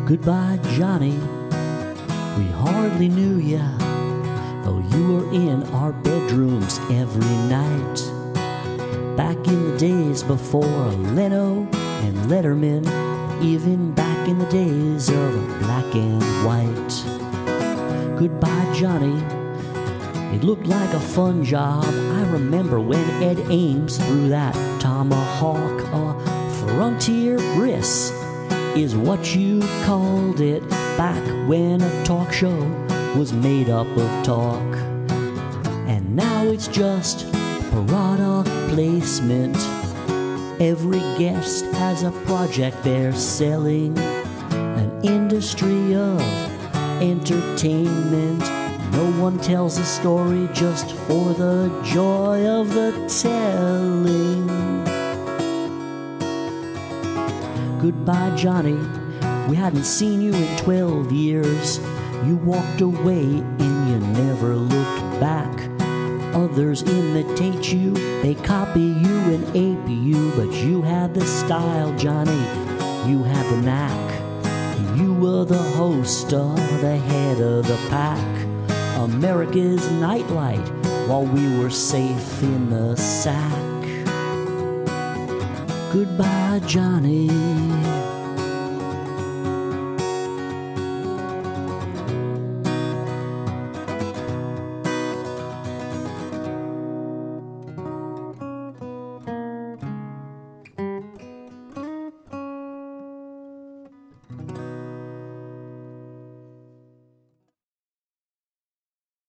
Goodbye, Johnny, we hardly knew ya, though you were in our bedrooms every night. Back in the days before Leno and Letterman, even back in the days of black and white. Goodbye, Johnny, it looked like a fun job. I remember when Ed Ames threw that tomahawk. A frontier bris is what you called it back when a talk show was made up of talk. And now it's just product placement. Every guest has a project they're selling, an industry of entertainment. No one tells a story just for the joy of the telling. Goodbye, Johnny, we hadn't seen you in 12 years. You walked away and you never looked back. Others imitate you, they copy you and ape you, but you had the style, Johnny, you had the knack. You were the host or the head of the pack, America's nightlight, while we were safe in the sack. Goodbye, Johnny.